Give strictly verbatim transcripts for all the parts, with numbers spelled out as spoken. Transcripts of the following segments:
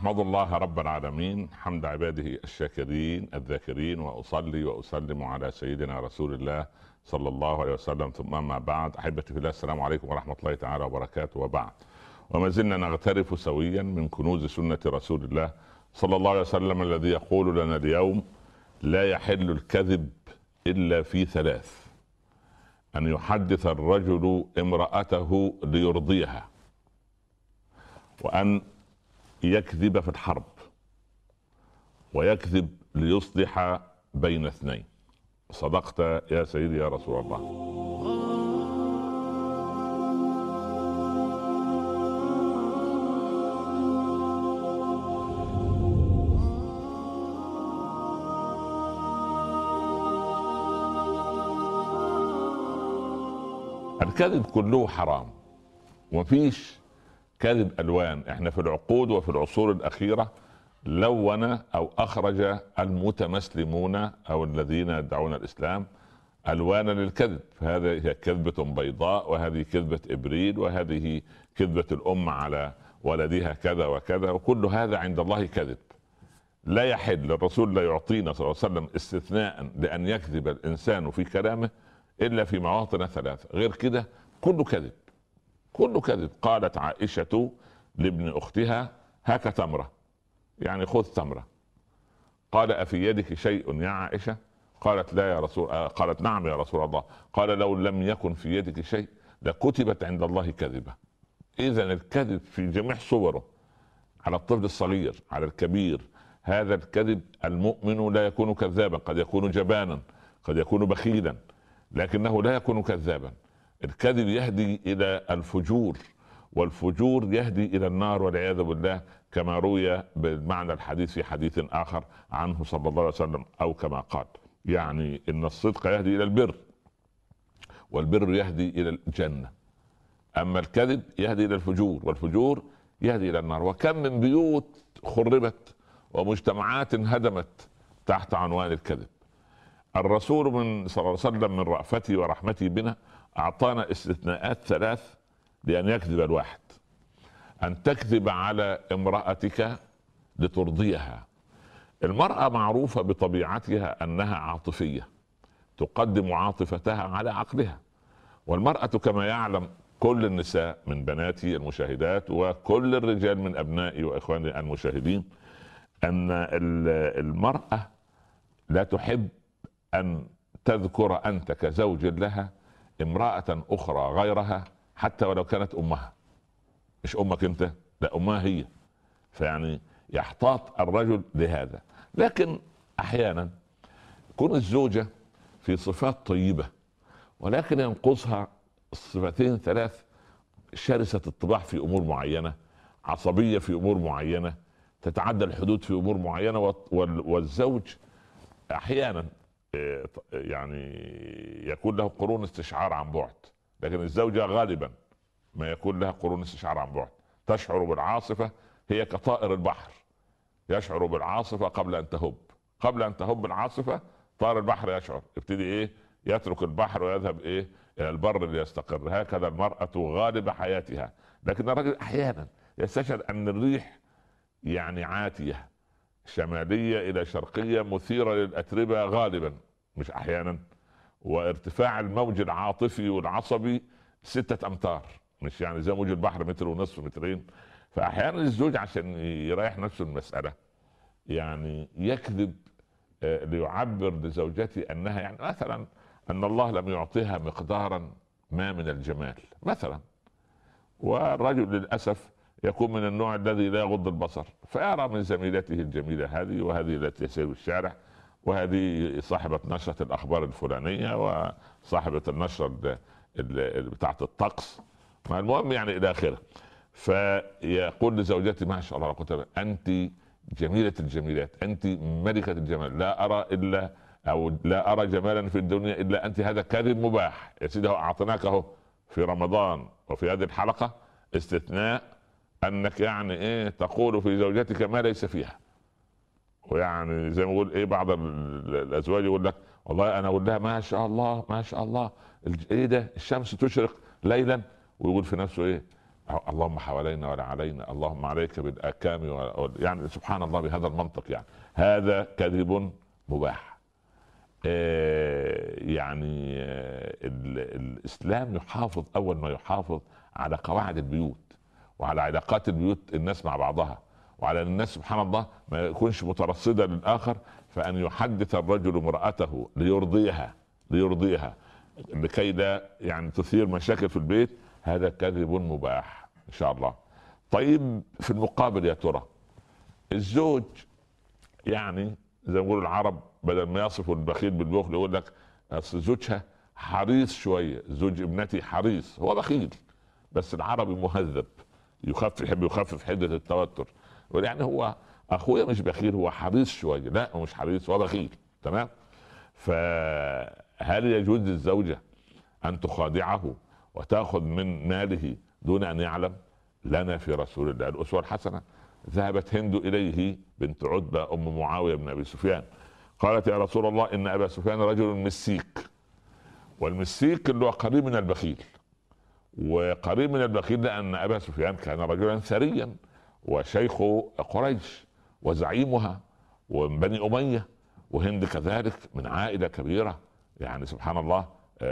أحمد الله رب العالمين حمد عباده الشاكرين الذاكرين، وأصلي وأسلم على سيدنا رسول الله صلى الله عليه وسلم. ثم ما بعد، أحبتي في الله، السلام عليكم ورحمة الله تعالى وبركاته. وبعد، وما زلنا نغترف سويا من كنوز سنة رسول الله صلى الله عليه وسلم الذي يقول لنا اليوم: لا يحل الكذب إلا في ثلاث: أن يحدث الرجل امرأته ليرضيها، وأن يكذب في الحرب، ويكذب ليصلح بين اثنين. صدقت يا سيدي يا رسول الله. الكذب كله حرام، ومفيش كذب الوان. احنا في العقود وفي العصور الاخيره لون او اخرج المتمسلمون او الذين يدعون الاسلام الوانا للكذب. هذه هي كذبه بيضاء، وهذه كذبه ابريل، وهذه كذبه الام على ولدها كذا وكذا، وكل هذا عند الله كذب. لا يحل، الرسول لا يعطينا صلى الله عليه وسلم استثناء لان يكذب الانسان في كلامه الا في مواطن ثلاثه، غير كده كله كذب، كله كذب. قالت عائشة لابن أختها: هاك تمرة، يعني خذ تمرة. قال: أفي يدك شيء يا عائشة؟ قالت: لا يا رسول آه قالت: نعم يا رسول الله. قال: لو لم يكن في يدك شيء لكتبت عند الله كذبة. إذن الكذب في جميع صوره، على الطفل الصغير، على الكبير. هذا الكذب، المؤمن لا يكون كذابا، قد يكون جبانا، قد يكون بخيلا، لكنه لا يكون كذابا. الكذب يهدي الى الفجور، والفجور يهدي الى النار والعياذ بالله، كما روي بالمعنى الحديث في حديث اخر عنه صلى الله عليه وسلم، او كما قال يعني ان الصدق يهدي الى البر، والبر يهدي الى الجنه، اما الكذب يهدي الى الفجور، والفجور يهدي الى النار. وكم من بيوت خربت ومجتمعات انهدمت تحت عنوان الكذب. الرسول من صلى الله عليه وسلم من رأفته ورحمته بنا أعطانا استثناءات ثلاث لأن يكذب الواحد: أن تكذب على امرأتك لترضيها. المرأة معروفة بطبيعتها أنها عاطفية، تقدم عاطفتها على عقلها. والمرأة كما يعلم كل النساء من بناتي المشاهدات وكل الرجال من أبنائي وإخواني المشاهدين أن المرأة لا تحب أن تذكر أنت كزوج لها امرأة أخرى غيرها، حتى ولو كانت أمها. مش أمك أنت، لا، أمها هي. فيعني يحتاط الرجل لهذا. لكن أحيانا تكون الزوجة في صفات طيبة، ولكن ينقصها صفتين ثلاث: شرسة الطباع في أمور معينة، عصبية في أمور معينة، تتعدى الحدود في أمور معينة. والزوج أحيانا يعني يكون له قرون استشعار عن بعد، لكن الزوجة غالبا ما يكون لها قرون استشعار عن بعد. تشعر بالعاصفة، هي كطائر البحر، يشعر بالعاصفة قبل أن تهب. قبل أن تهب العاصفة طائر البحر يشعر، يبتدي إيه؟ يترك البحر ويذهب إيه؟ إلى البر ليستقر. هكذا المرأة غالب حياتها. لكن الرجل أحيانا يستشعر أن الريح يعني عاتية، شمالية إلى شرقية، مثيرة للأتربة غالبا، مش أحيانا. وارتفاع الموج العاطفي والعصبي ستة أمتار، مش يعني زي موج البحر متر ونصف، مترين. فأحيانا الزوج عشان يريح نفسه المسألة يعني يكذب ليعبر لزوجته أنها يعني مثلا أن الله لم يعطيها مقدارا ما من الجمال مثلا. والرجل للأسف يكون من النوع الذي لا يغض البصر، فيرى من زميلته الجميلة هذه، وهذه التي تسير في الشارع، وهذه صاحبة نشرة الأخبار الفلانية، وصاحبة النشرة بتاعة الطقس، ما المهم يعني إلى آخره. فيقول لزوجتي: ما شاء الله قلت أنت جميلة الجميلات، أنت ملكة الجمال، لا أرى إلا أو لا أرى جمالا في الدنيا إلا أنت. هذا كذب مباح يا سيدي، أعطيناكه في رمضان وفي هذه الحلقة استثناء انك يعني ايه تقول في زوجتك ما ليس فيها. ويعني زي ما يقول ايه بعض الازواج يقول لك: والله انا اقول لها ما شاء الله ما شاء الله، ايه ده الشمس تشرق ليلا، ويقول في نفسه ايه: اللهم حوالينا ولا علينا، اللهم عليك بالاكام و... يعني سبحان الله بهذا المنطق. يعني هذا كذب مباح. آه يعني آه الاسلام يحافظ، اول ما يحافظ على قواعد البيوت وعلى علاقات البيوت الناس مع بعضها، وعلى الناس سبحان الله ما يكونش مترصدا للاخر، فان يحدث الرجل امراته ليرضيها ليرضيها لكي لا يعني تثير مشاكل في البيت، هذا كذب مباح ان شاء الله. طيب في المقابل يا ترى الزوج، يعني زي ما بيقولوا العرب بدل ما يصفوا البخيل بالبخل يقول لك اصل زوجها حريص شويه، زوج ابنتي حريص، هو بخيل بس العربي مهذب، يخفف يحب يخفف حده التوتر، يقول يعني هو اخويا مش بخيل، هو حريص شويه. لا هو مش حريص، هو بخيل. تمام. فهل يجوز للزوجه ان تخادعه وتاخذ من ماله دون ان يعلم؟ لنا في رسول الله الاسوه الحسنه. ذهبت هند اليه بنت عتبه ام معاويه بن ابي سفيان، قالت يا رسول الله ان ابا سفيان رجل مسيك، والمسيك اللي هو قريب من البخيل، وقريب من البخيل لان ابا سفيان كان رجلا ثريا وشيخ قريش وزعيمها ومن بني اميه، وهند كذلك من عائله كبيره، يعني سبحان الله.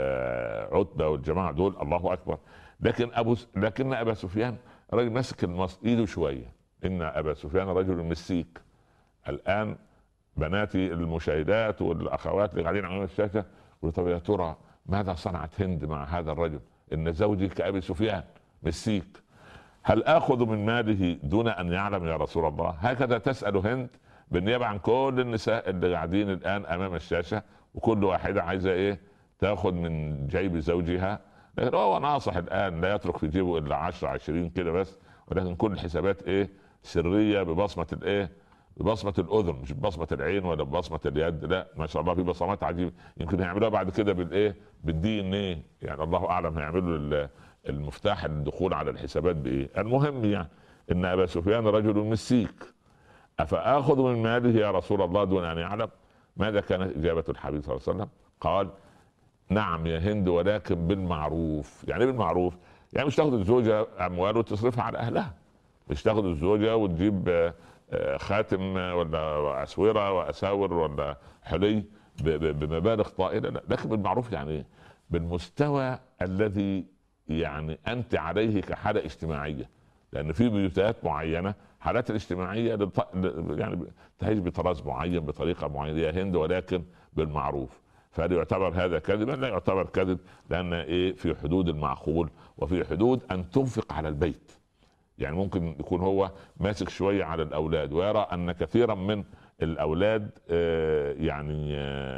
آه عتبه والجماعه دول الله اكبر. لكن ابو لكن ابا سفيان راجل ماسك المص ايده شويه. ان ابا سفيان رجل مسيك. الان بناتي المشاهدات والاخوات اللي قاعدين على الشاشه يقولوا طب يا ترى ماذا صنعت هند مع هذا الرجل؟ ان زوجي كابي سفيان مسيك، هل اخذ من ماله دون ان يعلم يا رسول الله؟ هكذا تسال هند بالنيابه عن كل النساء اللي قاعدين الان امام الشاشه، وكل واحده عايزه ايه؟ تاخذ من جيب زوجها. لكن هو ناصح الان لا يترك في جيبه الا عشرة عشرين كده بس، ولكن كل الحسابات ايه؟ سريه ببصمه الايه؟ ببصمه الاذن، مش ببصمه العين ولا ببصمه اليد، لا ما شاء الله في بصمات عجيبه. يمكن هيعملوها بعد كده بالايه؟ بالدي ان ايه، يعني الله اعلم هيعملوا المفتاح الدخول على الحسابات بايه. المهم يعني ان ابا سفيان رجل مسيك، افاخذ من ماله يا رسول الله دون ان يعلم؟ ماذا كانت اجابه الحبيب صلى الله عليه وسلم؟ قال نعم يا هند ولكن بالمعروف. يعني ايه بالمعروف؟ يعني مش تاخذ الزوجه اموال وتصرفها على اهلها، مش تاخذ الزوجه وتجيب خاتم ولا اسوره واساور ولا حلي بمبالغ طائله، لا. لكن بالمعروف يعني ايه؟ بالمستوى الذي يعني انت عليه كحاله اجتماعيه، لان في بيوتات معينه حالات الاجتماعيه للط... يعني تعيش بطراز معين بطريقه معينه يا هند ولكن بالمعروف. فهل يعتبر هذا كذبا؟ لا يعتبر كذب، لان ايه؟ في حدود المعقول وفي حدود ان تنفق على البيت. يعني ممكن يكون هو ماسك شويه على الاولاد ويرى ان كثيرا من الاولاد آه يعني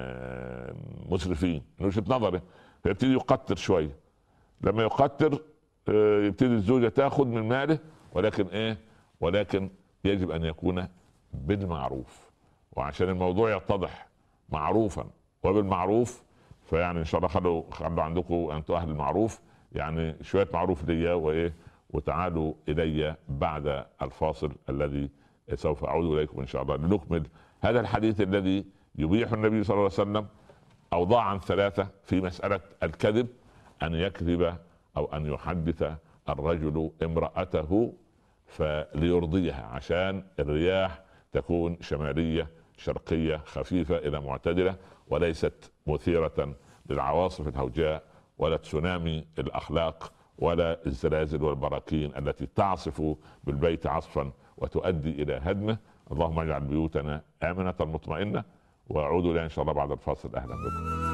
آه مسرفين من وجهه نظره، فيبتدي يقتر شويه. لما يقتر آه يبتدي الزوجه تاخذ من ماله، ولكن ايه؟ ولكن يجب ان يكون بالمعروف. وعشان الموضوع يتضح معروفا وبالمعروف، فيعني ان شاء الله خلوا خلوا عندكم انتم اهل المعروف، يعني شويه معروف ليا وايه، وتعالوا الي بعد الفاصل الذي سوف اعود اليكم ان شاء الله لنكمل هذا الحديث الذي يبيح النبي صلى الله عليه وسلم اوضاعا ثلاثه في مساله الكذب: ان يكذب او ان يحدث الرجل امراته فليرضيها، عشان الرياح تكون شماليه شرقيه خفيفه الى معتدله، وليست مثيره للعواصف الهوجاء ولا تسونامي الاخلاق ولا الزلازل والبراكين التي تعصف بالبيت عصفا وتؤدي الى هدمه. اللهم اجعل بيوتنا امنه مطمئنه. واعود الى ان شاء الله بعد الفاصل. اهلا بكم.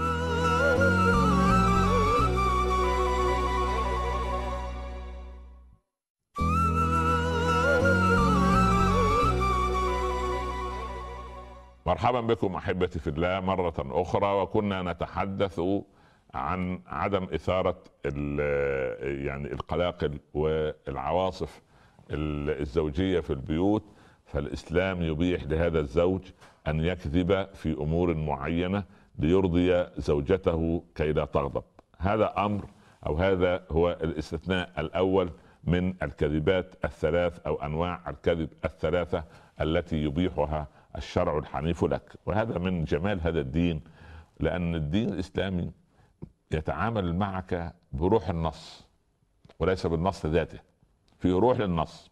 مرحبا بكم احبتي في الله مره اخرى، وكنا نتحدث عن عدم اثاره يعني القلاقل والعواصف الزوجيه في البيوت. فالاسلام يبيح لهذا الزوج ان يكذب في امور معينه ليرضي زوجته كي لا تغضب. هذا امر او هذا هو الاستثناء الاول من الكذبات الثلاث او انواع الكذب الثلاثه التي يبيحها الشرع الحنيف لك. وهذا من جمال هذا الدين، لان الدين الاسلامي يتعامل معك بروح النص وليس بالنص ذاته. في روح للنص،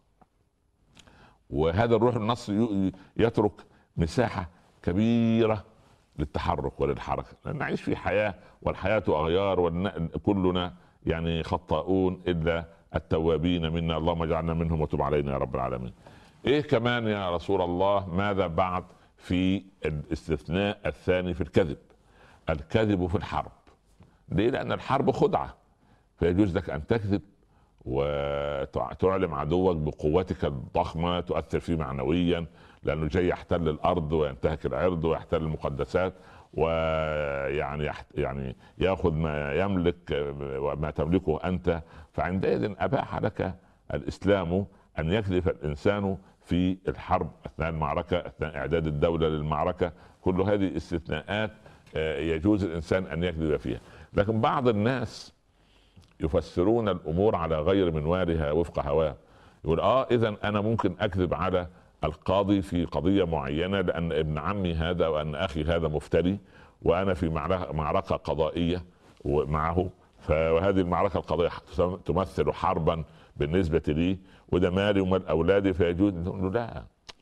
وهذا الروح للنص يترك مساحة كبيرة للتحرك وللحركة، لأن نعيش في حياة والحياة أغيار وكلنا يعني خطاؤون إلا التوابين منا، اللهم اجعلنا منهم وتب علينا يا رب العالمين. إيه كمان يا رسول الله؟ ماذا بعد في الاستثناء الثاني في الكذب؟ الكذب في الحرب. ليه؟ لأن الحرب خدعة، فيجوز لك أن تكذب وتعلم عدوك بقوتك الضخمة، تؤثر فيه معنويا لأنه جاي يحتل الأرض وينتهك العرض ويحتل المقدسات، ويعني يعني يأخذ ما يملك وما تملكه أنت. فعندئذ أباح لك الإسلام أن يكذب الإنسان في الحرب أثناء المعركة، أثناء إعداد الدولة للمعركة. كل هذه استثناءات يجوز الإنسان أن يكذب فيها. لكن بعض الناس يفسرون الامور على غير منوالها وفق هواه. يقول اه اذا انا ممكن اكذب على القاضي في قضيه معينه لان ابن عمي هذا وان اخي هذا مفتري، وانا في معركه قضائيه معه، وهذه المعركه القضائيه تمثل حربا بالنسبه لي، وده مالي ومال اولادي، فيجوز. نقول له لا،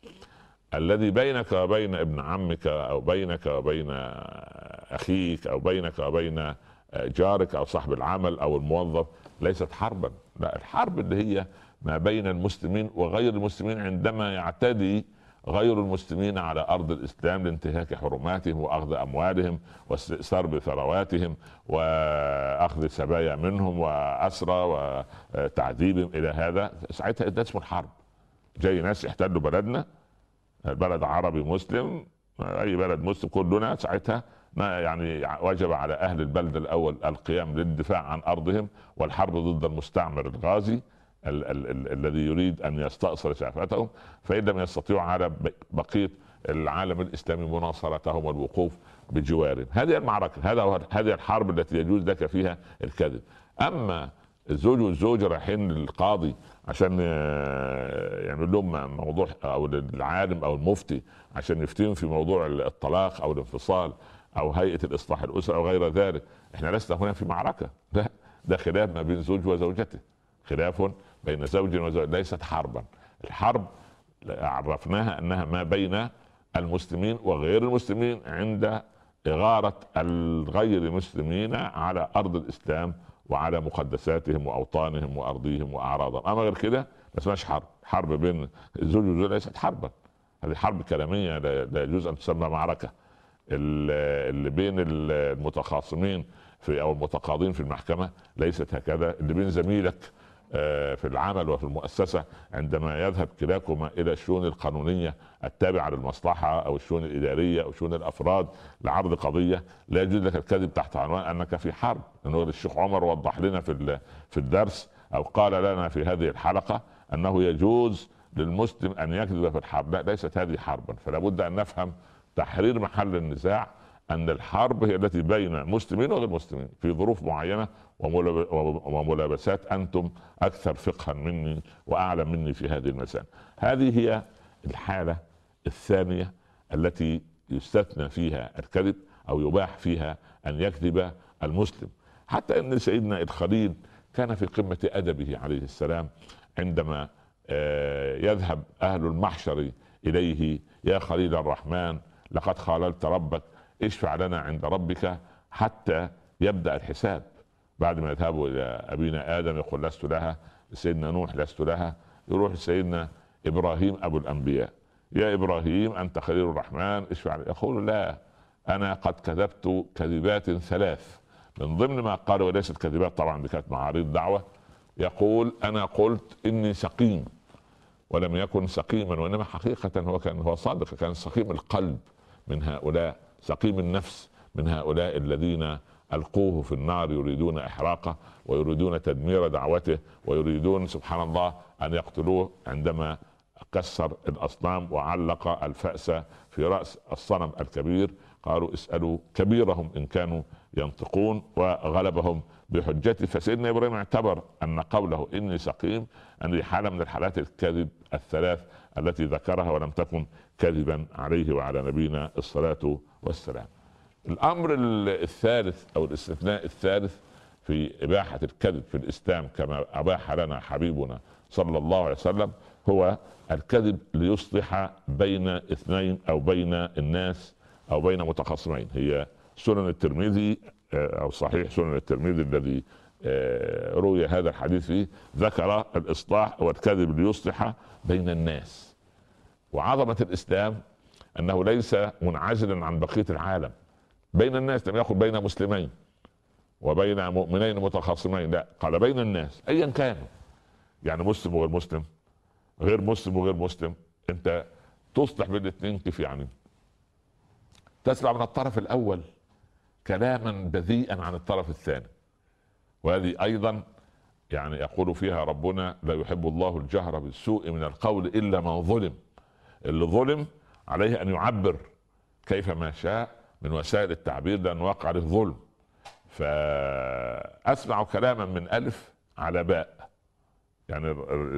الذي بينك وبين ابن عمك او بينك وبين اخيك او بينك وبين جارك او صاحب العمل او الموظف ليست حربا. لا، الحرب اللي هي ما بين المسلمين وغير المسلمين عندما يعتدي غير المسلمين على ارض الاسلام لانتهاك حرماتهم واخذ اموالهم واستئثار بثرواتهم واخذ سبايا منهم واسرى وتعذيبهم الى هذا. ساعتها ده اسمه الحرب. جاي ناس يحتلوا بلدنا، بلد عربي مسلم، اي بلد مسلم، كلنا ساعتها يعني وجب على اهل البلد الاول القيام للدفاع عن ارضهم والحرب ضد المستعمر الغازي ال- ال- ال- الذي يريد ان يستأصل شعفتهم، فان لم يستطيعوا على بقيه العالم الاسلامي مناصرتهم والوقوف بجوارهم. هذه المعركه، هذا هذه الحرب التي يجوز لك فيها الكذب. اما الزوج والزوجه رايحين للقاضي عشان يعمل لهم موضوع، او للعالم او المفتي عشان يفتيهم في موضوع الطلاق او الانفصال او هيئه الاصلاح الاسره او غير ذلك، احنا لسنا هنا في معركه، لا، ده خلاف ما بين زوج وزوجته، خلاف بين زوج وزوجته، ليست حربا. الحرب عرفناها انها ما بين المسلمين وغير المسلمين عند اغاره الغير المسلمين على ارض الاسلام وعلى مقدساتهم واوطانهم وارضيهم واعراضهم. اما غير كده ما اسمهاش حرب. حرب بين الزوج والزوجه ليست حربا، هذه حرب كلاميه لا يجوز ان تسمى معركه. اللي بين المتخاصمين في او المتقاضين في المحكمه ليست هكذا. اللي بين زميلك في العمل وفي المؤسسه عندما يذهب كلاكما الى الشؤون القانونيه التابعه للمصلحه او الشؤون الاداريه او شؤون الافراد لعرض قضيه، لا يجوز لك الكذب تحت عنوان انك في حرب. انه الشيخ عمر وضح لنا في في الدرس او قال لنا في هذه الحلقه انه يجوز للمسلم ان يكذب في الحرب. لا، ليست هذه حربا. فلا بد ان نفهم تحرير محل النزاع، ان الحرب هي التي بين مسلمين وغير مسلمين في ظروف معينه وملابسات انتم اكثر فقها مني واعلم مني في هذه المسائل. هذه هي الحاله الثانيه التي يستثنى فيها الكذب او يباح فيها ان يكذب المسلم. حتى ان سيدنا الخليل كان في قمه ادبه عليه السلام عندما يذهب اهل المحشر اليه: يا خليل الرحمن، لقد خاللت ربك، اشفع لنا عند ربك حتى يبدأ الحساب. بعد ما يذهبوا الى ابينا ادم يقول لست لها، سيدنا نوح لست لها، يروح سيدنا ابراهيم ابو الانبياء: يا ابراهيم انت خليل الرحمن اشفع لي. يقول: لا، انا قد كذبت كذبات ثلاث. من ضمن ما قال، وليست كذبات طبعا، دي كانت معارض دعوه، يقول: انا قلت اني سقيم، ولم يكن سقيما، وانما حقيقه هو كان هو صادق، كان سقيم القلب من هؤلاء، سقيم النفس من هؤلاء الذين القوه في النار يريدون احراقه ويريدون تدمير دعوته ويريدون سبحان الله ان يقتلوه عندما كسر الاصنام وعلق الفأس في راس الصنم الكبير. قالوا: اسالوا كبيرهم ان كانوا ينطقون، وغلبهم بحجته. فسيدنا ابراهيم اعتبر ان قوله اني سقيم ان حاله من الحالات الكذب الثلاث التي ذكرها، ولم تكن كذبا عليه وعلى نبينا الصلاه والسلام. الامر الثالث او الاستثناء الثالث في اباحه الكذب في الاسلام كما اباح لنا حبيبنا صلى الله عليه وسلم هو الكذب ليصلح بين اثنين او بين الناس او بين متخاصمين. هي سنن الترمذي او صحيح سنن الترمذي الذي روي هذا الحديث فيه ذكر الاصلاح والكذب ليصلح بين الناس. وعظمة الاسلام انه ليس منعزلا عن بقية العالم. بين الناس لم يقل بين مسلمين وبين مؤمنين متخاصمين، لا، قال بين الناس ايا كانوا، يعني مسلم وغير مسلم، غير مسلم وغير مسلم، انت تصلح بين الاثنين. كيف يعني؟ تسمع من الطرف الاول كلاما بذيئا عن الطرف الثاني، وهذه ايضا يعني يقول فيها ربنا: لا يحب الله الجهر بالسوء من القول الا من ظلم. اللي ظلم عليه ان يعبر كيف ما شاء من وسائل التعبير لان وقع عليه ظلم. فاسمع كلاما من الف على باء، يعني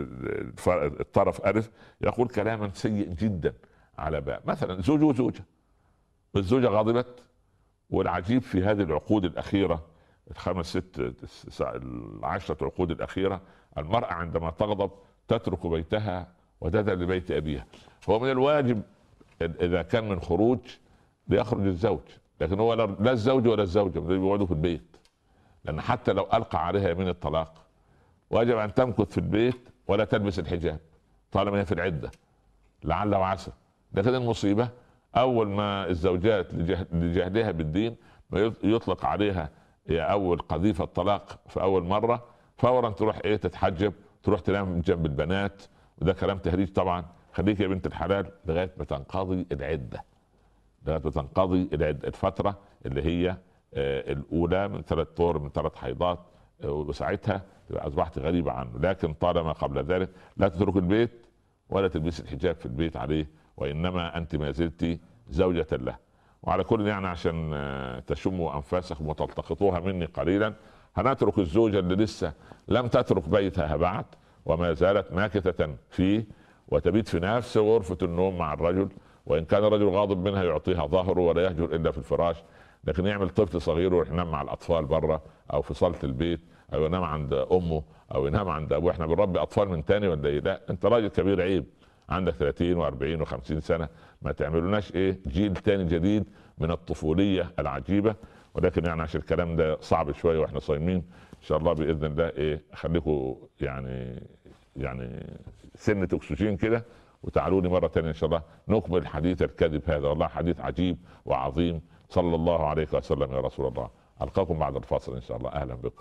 الطرف الف يقول كلاما سيء جدا على باء، مثلا زوج وزوجه، والزوجه غضبت. والعجيب في هذه العقود الاخيره الخمس ست العشرة عقود الاخيره، المراه عندما تغضب تترك بيتها وتذهب لبيت ابيها. هو من الواجب اذا كان من خروج ليخرج الزوج، لكن هو لا الزوج ولا الزوجه بيقعدوا في البيت، لان حتى لو القى عليها يمين الطلاق واجب ان تمكث في البيت ولا تلبس الحجاب طالما هي في العده لعل وعسى. لكن المصيبه اول ما الزوجات لجهلها بالدين ما يطلق عليها هي اول قذيفه طلاق في اول مره، فورا تروح ايه تتحجب، تروح تنام جنب البنات، وده كلام تهريج طبعا. خليك يا بنت الحلال لغايه ما تنقضي العده، لغايه ما تنقضي العده، الفتره اللي هي آه الاولى من ثلاث طور من ثلاث حيضات، آه وساعتها اصبحت غريبه عنه. لكن طالما قبل ذلك لا تترك البيت ولا تلبس الحجاب في البيت عليه، وانما انت ما زلت زوجة له. وعلى كل يعني عشان تشموا انفاسكم وتلتقطوها مني قليلا، هنترك الزوجة اللي لسه لم تترك بيتها بعد وما زالت ماكثة فيه وتبيت في نفس غرفة النوم مع الرجل، وان كان الرجل غاضب منها يعطيها ظهره ولا يهجر الا في الفراش، لكن يعمل طفل صغير ويروح ينام مع الاطفال بره او في صالة البيت او ينام عند امه او ينام عند ابوه. احنا بنربي اطفال من تاني ولا ايه؟ لا، انت راجل كبير، عيب، عندك ثلاثين واربعين وخمسين سنة، ما تعملوناش ايه جيل تاني جديد من الطفولية العجيبة. ولكن يعني عشان الكلام ده صعب شوية واحنا صايمين، ان شاء الله باذن الله ايه خليكم يعني يعني سنة اكسجين كده وتعالوا لي مرة تانية ان شاء الله نكمل حديث الكذب هذا، والله حديث عجيب وعظيم. صلى الله عليه وسلم يا رسول الله. القاكم بعد الفاصل ان شاء الله. اهلا بكم.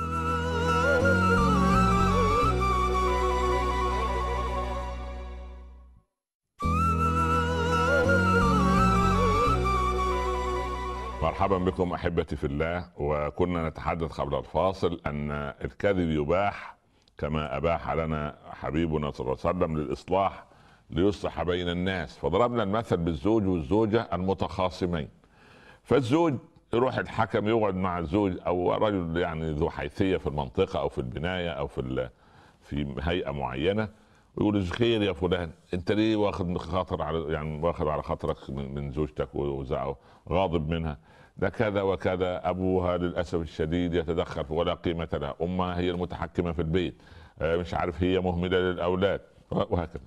مرحبا بكم احبتي في الله. وكنا نتحدث قبل الفاصل ان الكذب يباح كما اباح لنا حبيبنا صلى الله عليه وسلم للاصلاح ليصلح بين الناس. فضربنا المثل بالزوج والزوجه المتخاصمين. فالزوج يروح الحكم يقعد مع الزوج او رجل يعني ذو حيثيه في المنطقه او في البنايه او في في هيئه معينه، ويقول خير يا فلان، انت ليه واخد خاطر على يعني واخد على خاطرك من زوجتك وغاضب منها؟ ده كذا وكذا، ابوها للاسف الشديد يتدخل ولا قيمه لها، امها هي المتحكمه في البيت، مش عارف هي مهمله للاولاد، وهكذا.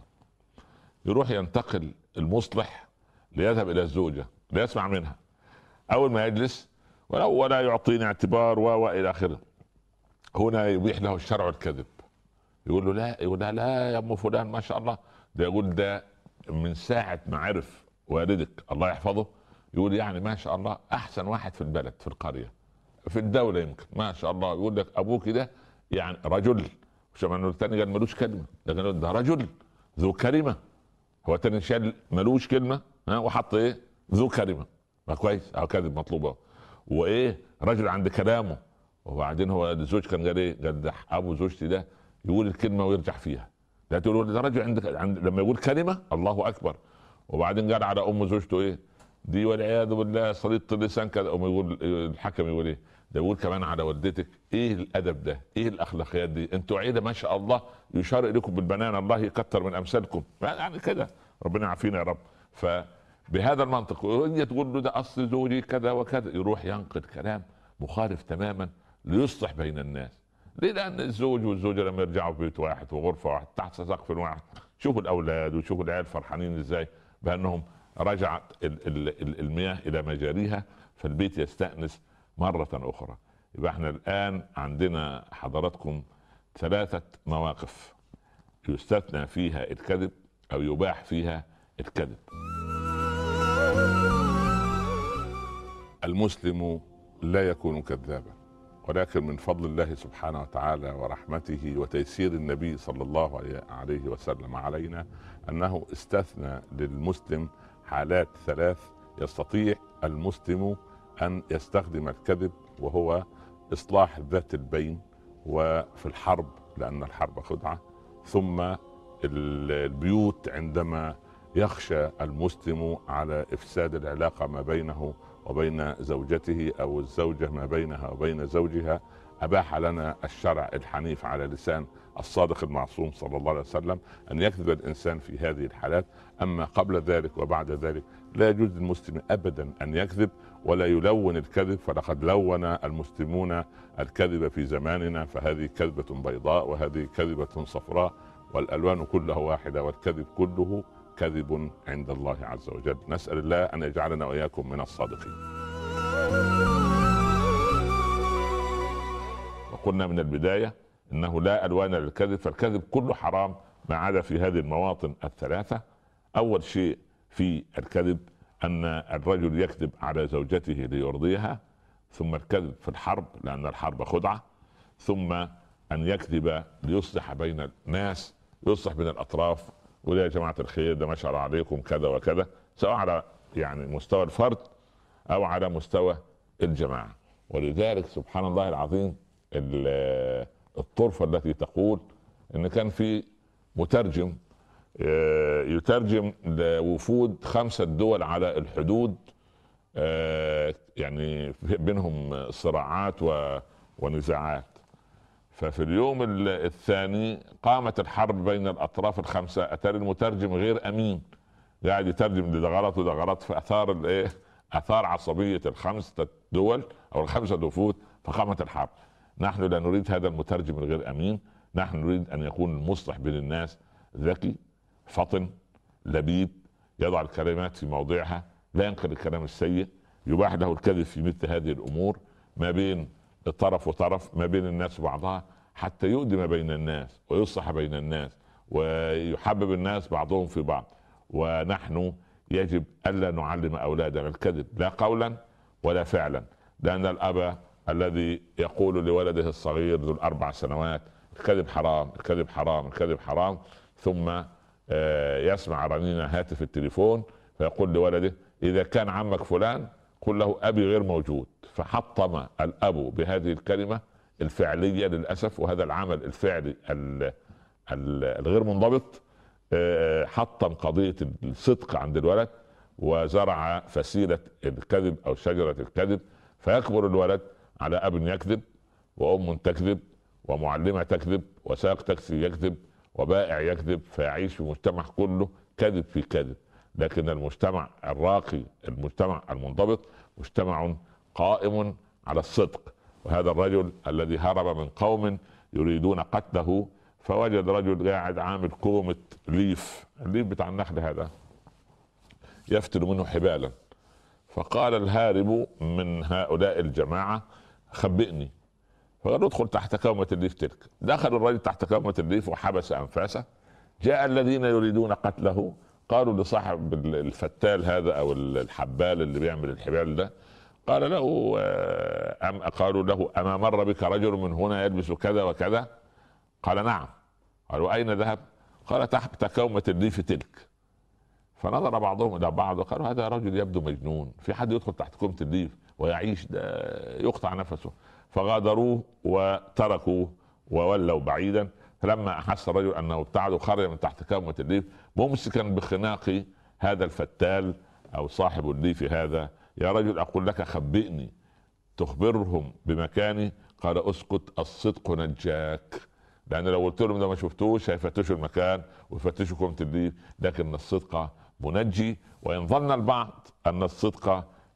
يروح ينتقل المصلح ليذهب الى الزوجه ليسمع منها. اول ما يجلس ولا يعطيني اعتبار والى اخره، هنا يبيح له الشرع الكذب. يقول له لا، يقول لا لا يا ام فلان ما شاء الله، ده يقول ده من ساعه ما عرف والدك الله يحفظه، يقول يعني ما شاء الله احسن واحد في البلد في القريه في الدوله يمكن ما شاء الله. يقول لك ابوك ده يعني رجل، شباب الثاني قال ملوش كلمه، لكن ده رجل ذو كلمه. هو الثاني شال ملوش كلمه ها وحط ايه ذو كلمه، ما كويس او كذب مطلوبه، وايه رجل عند كلامه. وبعدين هو الزوج كان قال ايه؟ قال ده ابو زوجتي ده يقول الكلمه ويرجع فيها، لا تقول ده رجل عندك عند لما يقول كلمه الله اكبر. وبعدين قال على ام زوجته ايه دي والعياذ بالله صليط اللسان كذا. يقول الحكم يقول ايه ده؟ يقول كمان على والدتك. ايه الادب ده؟ ايه الاخلاقيات دي؟ انتوا عيله ما شاء الله يشار اليكم بالبنان، الله يكتر من امثالكم يعني كده، ربنا يعافينا يا رب. فبهذا المنطق وهي تقول له ده اصل زوجي كذا وكذا، يروح ينقل كلام مخالف تماما ليصلح بين الناس. ليه؟ لان الزوج والزوجه لما يرجعوا في بيت واحد وغرفه واحد تحت سقف واحد، شوفوا الاولاد وشوفوا العيال فرحانين ازاي بانهم رجعت ال- ال- ال- المياه الى مجاريها، فالبيت يستأنس مره اخرى. يبقى احنا الان عندنا حضراتكم ثلاثه مواقف يستثنى فيها الكذب او يباح فيها الكذب. المسلم لا يكون كذابا، ولكن من فضل الله سبحانه وتعالى ورحمته وتيسير النبي صلى الله عليه وسلم علينا انه استثنى للمسلم حالات ثلاث يستطيع المسلم ان يستخدم الكذب، وهو اصلاح ذات البين وفي الحرب لان الحرب خدعه، ثم البيوت عندما يخشى المسلم على افساد العلاقه ما بينه وبين زوجته او الزوجه ما بينها وبين زوجها. اباح لنا الشرع الحنيف على لسان الصادق المعصوم صلى الله عليه وسلم ان يكذب الانسان في هذه الحالات. اما قبل ذلك وبعد ذلك لا يجوز للمسلم ابدا ان يكذب ولا يلون الكذب، فلقد لون المسلمون الكذب في زماننا، فهذه كذبه بيضاء وهذه كذبه صفراء، والالوان كلها واحده والكذب كله كذب عند الله عز وجل. نسأل الله أن يجعلنا وإياكم من الصادقين. وقلنا من البداية إنه لا ألوان للكذب، فالكذب كله حرام ما عدا في هذه المواطن الثلاثة. أول شيء في الكذب أن الرجل يكذب على زوجته ليرضيها، ثم الكذب في الحرب لأن الحرب خدعة، ثم أن يكذب ليصلح بين الناس، يصلح بين الأطراف، ولا يا جماعة الخير ده ما شاء الله عليكم كذا وكذا، سواء على يعني مستوى الفرد أو على مستوى الجماعة. ولذلك سبحان الله العظيم الطرفة التي تقول إن كان في مترجم يترجم لوفود خمسة دول على الحدود، يعني بينهم صراعات ونزاعات. ففي اليوم الثاني قامت الحرب بين الاطراف الخمسه، اتاري المترجم غير امين، قاعد يترجم ده غلط وده غلط، فاثار الايه؟ اثار عصبيه الخمسه دول او الخمسه وفود، فقامت الحرب. نحن لا نريد هذا المترجم الغير امين، نحن نريد ان يكون المصلح بين الناس ذكي فطن لبيب، يضع الكلمات في موضعها، لا ينقل الكلام السيء، يباح له الكذب في مثل هذه الامور ما بين طرف وطرف، ما بين الناس وبعضها، حتى يؤدي ما بين الناس ويصلح بين الناس ويحبب الناس بعضهم في بعض. ونحن يجب ألا نعلم أولادنا الكذب لا قولا ولا فعلا، لأن الأب الذي يقول لولده الصغير ذو الأربع سنوات الكذب حرام الكذب حرام الكذب حرام، ثم يسمع رنين هاتف التليفون فيقول لولده إذا كان عمك فلان قل له أبي غير موجود، فحطم الأب بهذه الكلمة الفعلية للأسف، وهذا العمل الفعلي الغير منضبط حطم قضية الصدق عند الولد وزرع فسيلة الكذب أو شجرة الكذب، فيكبر الولد على أب يكذب وأم تكذب ومعلمة تكذب وسائق تاكسي يكذب وبائع يكذب، فيعيش في مجتمع كله كذب في كذب. لكن المجتمع الراقي المجتمع المنضبط مجتمع قائم على الصدق. وهذا الرجل الذي هرب من قوم يريدون قتله، فوجد رجل قاعد عامل كومة ليف، الليف بتاع النخل هذا يفتل منه حبالا، فقال الهارب من هؤلاء الجماعة خبئني، فقال ادخل تحت كومة الليف تلك. دخل الرجل تحت كومة الليف وحبس أنفاسه. جاء الذين يريدون قتله قالوا لصاحب الفتال هذا او الحبال اللي بيعمل الحبال ده، قال له أم قالوا له اما مر بك رجل من هنا يلبس كذا وكذا؟ قال نعم. قالوا اين ذهب؟ قال تحت كومة الليف تلك. فنظر بعضهم الى بعض وقالوا هذا رجل يبدو مجنون، في حد يدخل تحت كومة الليف ويعيش؟ ده يقطع نفسه. فغادروه وتركوه وولوا بعيدا. فلما احس الرجل انه ابتعد وخرج من تحت كومة الليف ممسكا بخناق هذا الفتال او صاحب الليف هذا، يا رجل اقول لك خبئني تخبرهم بمكاني. قال اسكت الصدق نجاك، لان لو قلت لهم ده ما شفتوش هيفتشوا المكان ويفتشوا كومة الليف، لكن الصدق منجي. وان ظن البعض ان الصدق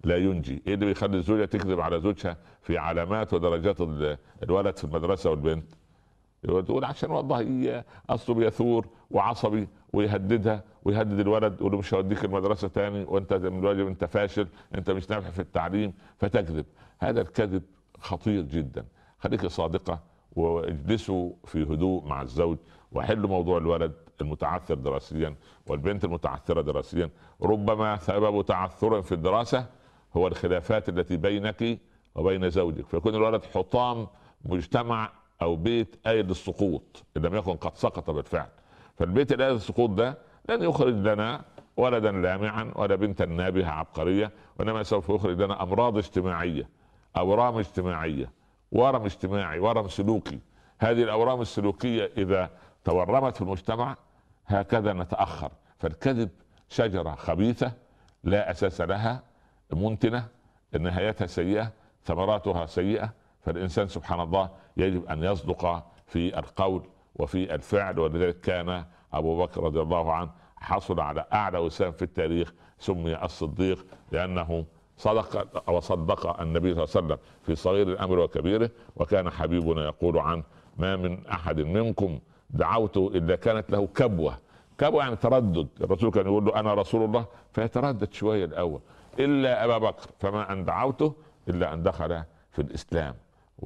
لا ينجي. ايه اللي بيخلي الزوجه تكذب على زوجها في علامات ودرجات الولد في المدرسه والبنت؟ تقول عشان والله اصله بيثور وعصبي ويهددها ويهدد الولد يقول له مش هوديك المدرسه تاني، وانت من الواجب انت فاشل، انت مش نافع في التعليم، فتكذب. هذا الكذب خطير جدا. خليك صادقه واجلسوا في هدوء مع الزوج وحلوا موضوع الولد المتعثر دراسيا والبنت المتعثره دراسيا. ربما سبب تعثر في الدراسه هو الخلافات التي بينك وبين زوجك، فيكون الولد حطام مجتمع او بيت آيل للسقوط ان لم يكن قد سقط بالفعل. فالبيت الآيل للسقوط ده لن يخرج لنا ولدا لامعا ولا بنتا نابهه عبقريه، وانما سوف يخرج لنا امراض اجتماعيه، اورام اجتماعيه، ورم اجتماعي، ورم سلوكي. هذه الاورام السلوكيه اذا تورمت في المجتمع هكذا نتاخر. فالكذب شجره خبيثه لا اساس لها، منتنه، نهايتها سيئه، ثمراتها سيئه. فالانسان سبحان الله يجب ان يصدق في القول وفي الفعل. ولذلك كان ابو بكر رضي الله عنه حصل على اعلى وسام في التاريخ، سمي الصديق لانه صدق وصدق النبي صلى الله عليه وسلم في صغير الامر وكبيره. وكان حبيبنا يقول عنه: ما من احد منكم دعوته الا كانت له كبوه. كبوه يعني تردد. الرسول كان يقول له انا رسول الله فيتردد شويه الاول، الا ابا بكر فما ان دعوته الا ان دخل في الاسلام.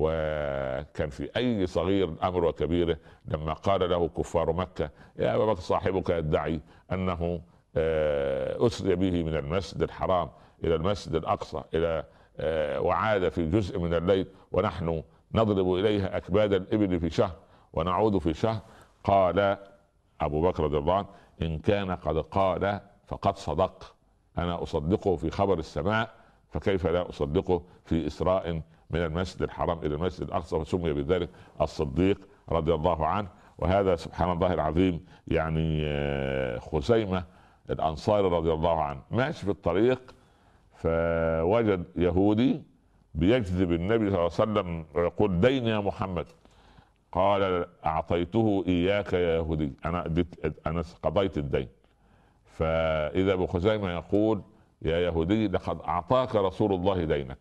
وكان في اي صغير امر وكبيره لما قال له كفار مكه: يا ابا بكر صاحبك يدعي انه اسري به من المسجد الحرام الى المسجد الاقصى الى وعاد في جزء من الليل ونحن نضرب اليها اكباد الابل في شهر ونعود في شهر. قال ابو بكر رضي الله عنه: ان كان قد قال فقد صدق، انا اصدقه في خبر السماء فكيف لا اصدقه في اسراء من المسجد الحرام الى المسجد الاقصى. وسمي بذلك الصديق رضي الله عنه. وهذا سبحان الله العظيم يعني خزيمه الانصاري رضي الله عنه ماشي في الطريق فوجد يهودي بيجذب النبي صلى الله عليه وسلم ويقول: دين يا محمد. قال: اعطيته اياك يا يهودي، انا انا قضيت الدين. فاذا ابو خزيمه يقول: يا يهودي لقد اعطاك رسول الله دينك.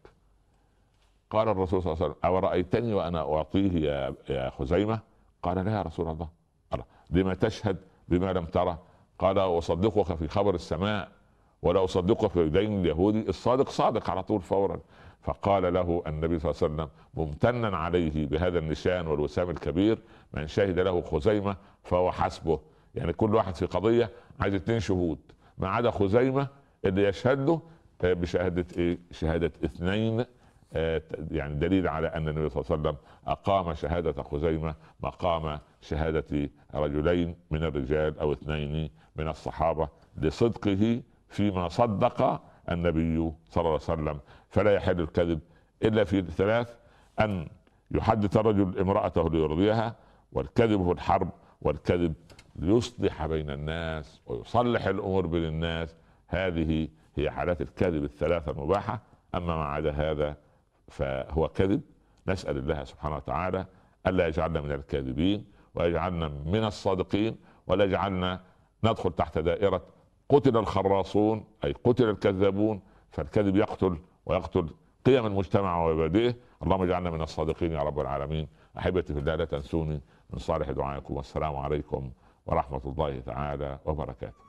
قال الرسول صلى الله عليه وسلم: او رايتني وانا اعطيه يا يا خزيمه؟ قال: لا يا رسول الله. قال: لما تشهد بما لم ترى؟ قال: اصدقك في خبر السماء ولا اصدقك في دين اليهودي. الصادق صادق على طول فورا. فقال له النبي صلى الله عليه وسلم ممتنا عليه بهذا النشان والوسام الكبير: من شهد له خزيمه فهو حسبه. يعني كل واحد في قضيه عايز اثنين شهود، ما عدا خزيمه اللي يشهد له بشهاده ايه؟ شهاده اثنين. يعني دليل على ان النبي صلى الله عليه وسلم اقام شهاده خزيمه مقام شهاده رجلين من الرجال او اثنين من الصحابه لصدقه فيما صدق النبي صلى الله عليه وسلم. فلا يحل الكذب الا في ثلاث: ان يحدث الرجل امراته ليرضيها، والكذب في الحرب، والكذب ليصلح بين الناس ويصلح الامور بين الناس. هذه هي حالات الكذب الثلاثه المباحه. اما ما عدا هذا فهو كذب. نسأل الله سبحانه وتعالى ألا يجعلنا من الكاذبين ويجعلنا من الصادقين، ولا يجعلنا ندخل تحت دائرة قتل الخراصون أي قتل الكذابون. فالكذب يقتل ويقتل قيم المجتمع ومبادئه. اللهم اجعلنا من الصادقين يا رب العالمين. أحبتي في الله لا تنسوني من صالح دعائكم، والسلام عليكم ورحمة الله تعالى وبركاته.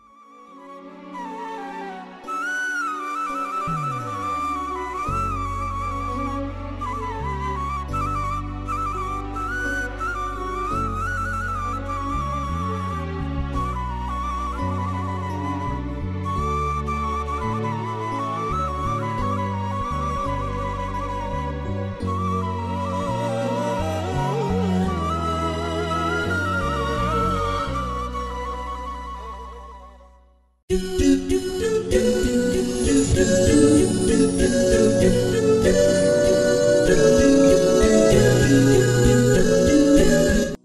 Do do do